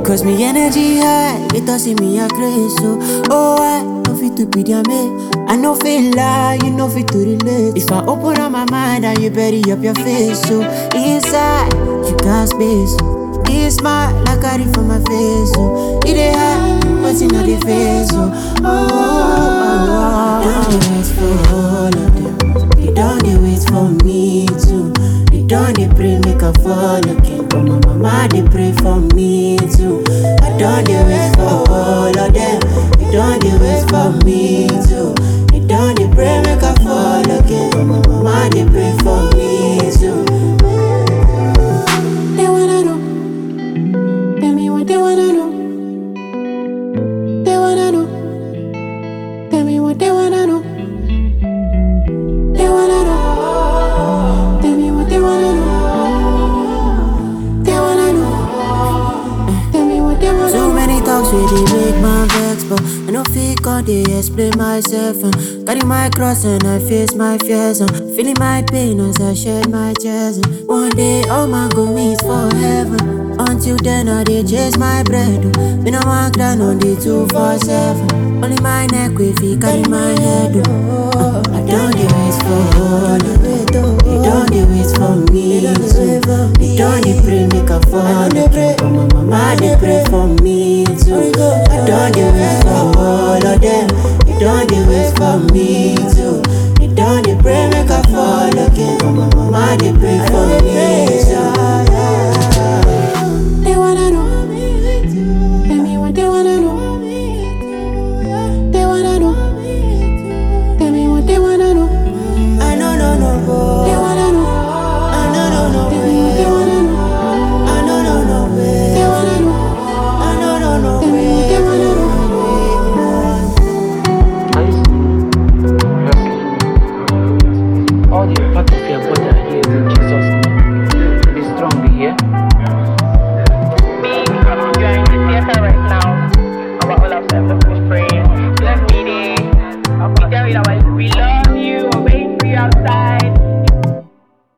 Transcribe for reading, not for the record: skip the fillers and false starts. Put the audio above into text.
Cause me energy high, it does see me a crazy. So, oh, I no fit to be their mate. I no feel like you no fit to relate. If I open up my mind and you bury up your face, so inside you got space. It's smart like I read from my face, so it ain't hard, what's in the face, so don't wait for all of them. You don't wait for me too. You don't pray make a fall again. But my mama they pray for me too. I don't wait for all of them. You don't wait for me too. You don't pray make a fall again. But my mama they pray for me too. They wanna know. Tell me what they wanna know. They wanna know. Tell me what they wanna know. They wanna know. Tell me what they wanna know. They wanna know. Tell me what they wanna know. So many talks really make my vex, but I no fit God they explain myself. Carry my cross and I face my fears. Feeling my pain as I shed my chest. One day all my go meet for heaven. Until then I dey chase my bread. Me no want grind on the 247. Only my neck if he carry my head. I don't wait for all of it. You don't wait for me. You don't pray make a fall. But my mama they pray for me.